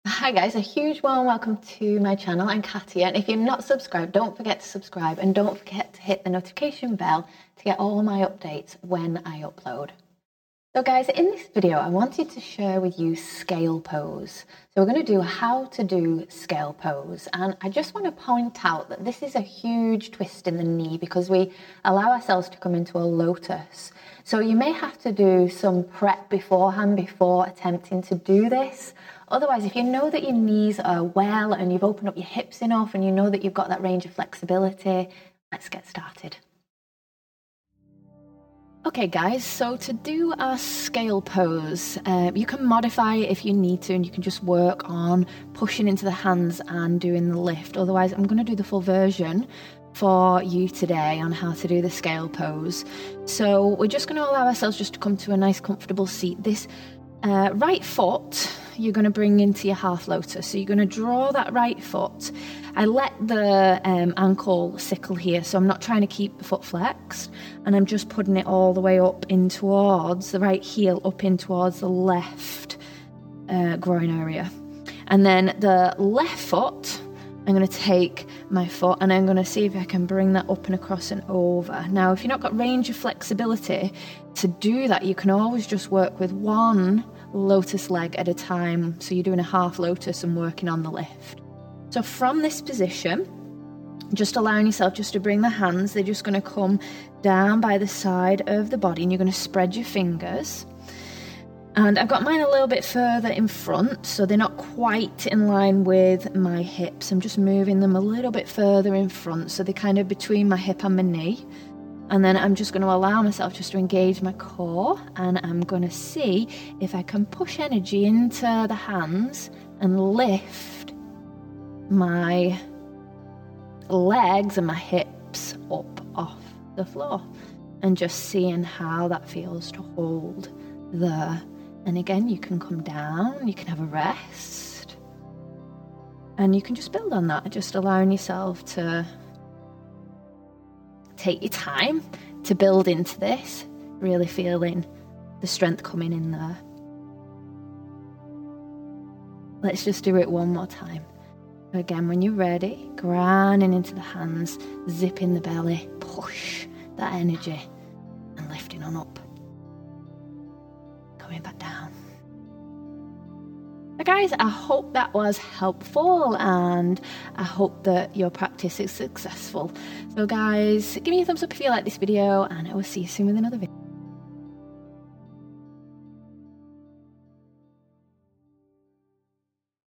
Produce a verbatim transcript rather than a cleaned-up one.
Hi guys, a huge warm welcome to my channel. I'm Katia, and if you're not subscribed, don't forget to subscribe and don't forget to hit the notification bell to get all my updates when I upload. So guys, in this video I wanted to share with you scale pose. So we're going to do how to do scale pose, and I just want to point out that this is a huge twist in the knee because we allow ourselves to come into a lotus. So you may have to do some prep beforehand before attempting to do this. Otherwise, if you know that your knees are well and you've opened up your hips enough and you know that you've got that range of flexibility, let's get started. Okay guys, so to do our scale pose, uh, you can modify it if you need to, and you can just work on pushing into the hands and doing the lift. Otherwise, I'm going to do the full version for you today on how to do the scale pose. So we're just going to allow ourselves just to come to a nice comfortable seat. This uh, right foot you're going to bring into your half lotus. So you're going to draw that right foot. I let the um, ankle sickle here, so I'm not trying to keep the foot flexed, and I'm just putting it all the way up in towards the right heel, up in towards the left uh, groin area. And then the left foot, I'm going to take my foot and I'm going to see if I can bring that up and across and over. Now, if you've not got range of flexibility to do that, you can always just work with one lotus leg at a time. So you're doing a half lotus and working on the lift. So from this position, just allowing yourself just to bring the hands, they're just going to come down by the side of the body, and you're going to spread your fingers. And I've got mine a little bit further in front, so they're not quite in line with my hips. I'm just moving them a little bit further in front, so they're kind of between my hip and my knee. And then I'm just going to allow myself just to engage my core, and I'm going to see if I can push energy into the hands and lift my legs and my hips up off the floor, and just seeing how that feels to hold there. And again, you can come down, you can have a rest, and you can just build on that, just allowing yourself to take your time to build into this, really feeling the strength coming in there. Let's just do it one more time. Again, when you're ready, grounding into the hands, zipping the belly, push that energy, and lifting on up. Coming back down. So guys, I hope that was helpful, and I hope that your practice is successful. So guys, give me a thumbs up if you like this video, and I will see you soon with another video.